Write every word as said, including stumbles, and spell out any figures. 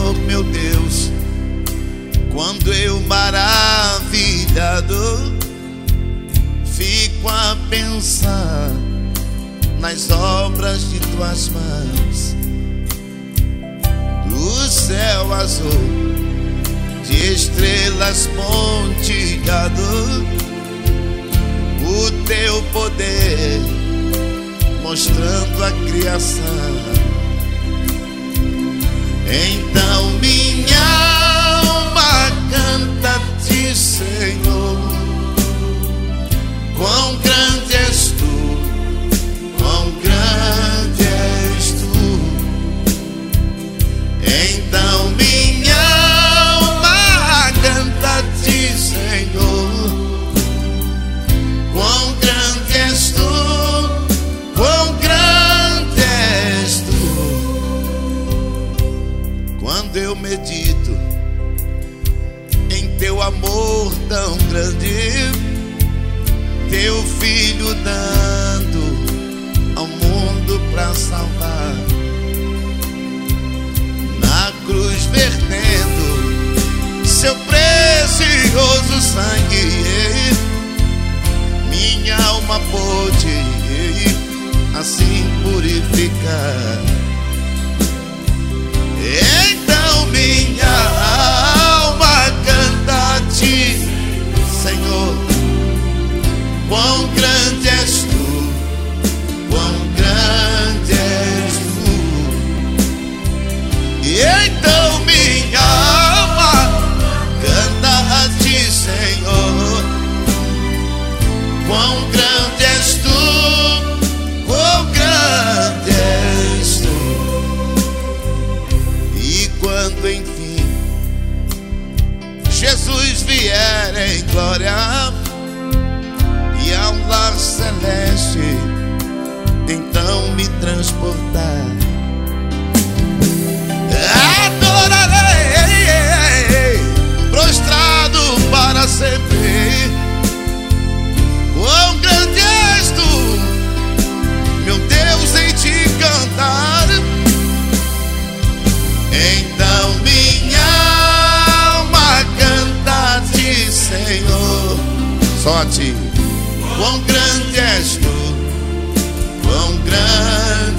Senhor, meu Deus, quando eu maravilhado fico a pensar nas obras de tuas mãos, do céu azul, de estrelas pontilhado, o teu poder mostrando a criação. Então minha alma canta-te, Senhor, quão grande és tu, quão grande és tu. Então minha alma canta-te, Senhor, quão grande és tu, quão grande és tu. Quando eu medito em teu amor tão grande, teu filho dando ao mundo pra salvar, na cruz vertendo seu precioso sangue, minha alma pôde assim purificar. Então minha alma canta-te, Senhor, quão grande és tu, quão grande és tu. E então minha alma canta-te, Senhor, quão grande és tu, quão grande és tu. E quando enfim Jesus vier em glória e a um lar celeste então me transportar, adorarei prostrado para sempre. Quão grande és tu, meu Deus, em te cantar. Então minha alma canta-te, Senhor, só a ti. Quão grande és tu, quão grande